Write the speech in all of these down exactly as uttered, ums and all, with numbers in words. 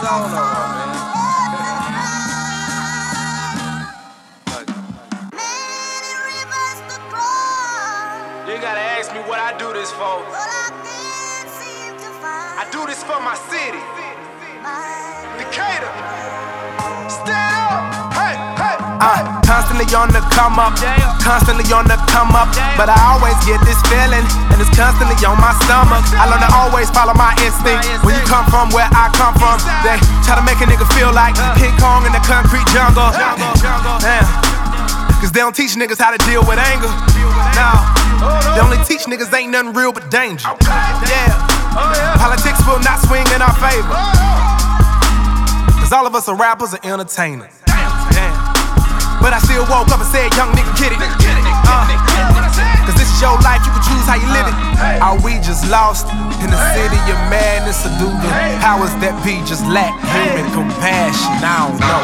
on no more, man. You ain't gotta ask me what I do this for. I do this for my city. Decatur. Stand up. Hey, hey. Uh, constantly on the come up, constantly on the come up. But I always get this feeling, and it's constantly on my stomach. I learn to always follow my instinct. When you come from where I come from, they try to make a nigga feel like King Kong in the concrete jungle. Damn. Cause they don't teach niggas how to deal with anger. Now, they only teach niggas ain't nothing real but danger. Yeah. Politics will not swing in our favor. Cause all of us are rappers and entertainers. Damn. But I still woke up and said, young nigga, get it. Uh, Cause this is your life, you can choose how you live it. Are we just lost in the city of madness, or do the powers that be just lack human compassion? I don't know.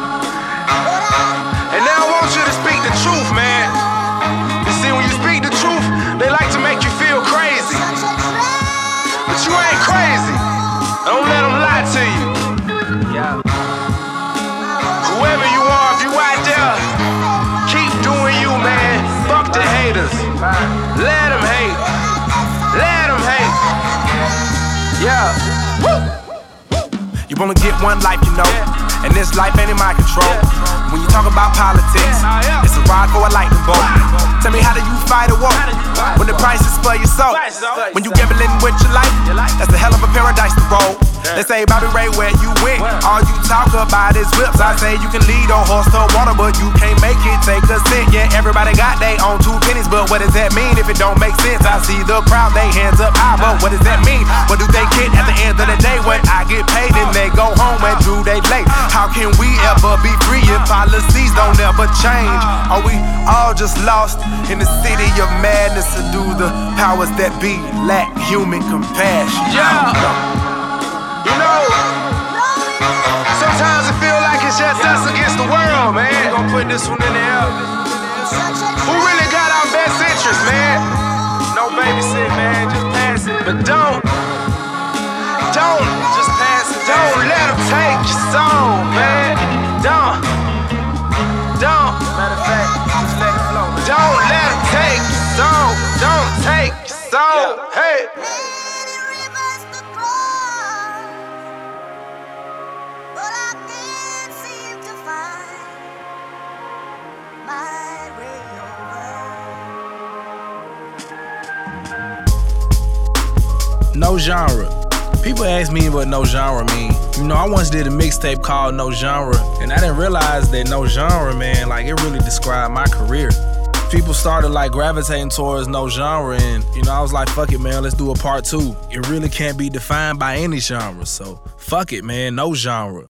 And now I want you to speak the truth, man. You see, when you speak the truth, they like to make you feel crazy. But you ain't crazy. Don't let them lie to you. Yeah. Whoever you are, if you out there, keep doing you, man. Fuck the haters. Let them hate. Let them hate. Yeah. You wanna get one life, you know, and this life ain't in my control. When you talk about politics, it's a ride for a lightning bolt. Tell me, how do you fight a war when the price is for your soul? When you gambling with your life, that's a hell of a paradise to roll. They say, Bobby Ray, where you went, all you talk about is whips. I say you can lead a horse to water, but you can't make it take a sip. Yeah, everybody got they own two pennies, but what does that mean if it don't make sense? I see the crowd, they hands up high, but what does that mean? What do they get at the end of the day when I get paid and they go home and do they late? How can we ever be free if policies don't ever change? Are we all just lost in the city of madness, or do the powers that be lack human compassion? Yeah. You know, sometimes it feel like it's just us against the world, man. We gon' put this one in the air. Who really got our best interest, man? No babysit, man, just pass it. But don't, don't, just pass it. Don't let them take your soul, man. Don't, don't. Matter of fact, just let it flow. Don't let them take your soul. Don't take your soul. Hey. No genre. People ask me what no genre mean. You know, I once did a mixtape called No Genre, and I didn't realize that no genre, man, like it really described my career. People started like gravitating towards no genre, and you know, I was like, fuck it, man, let's do a part two. It really can't be defined by any genre, so fuck it, man, no genre.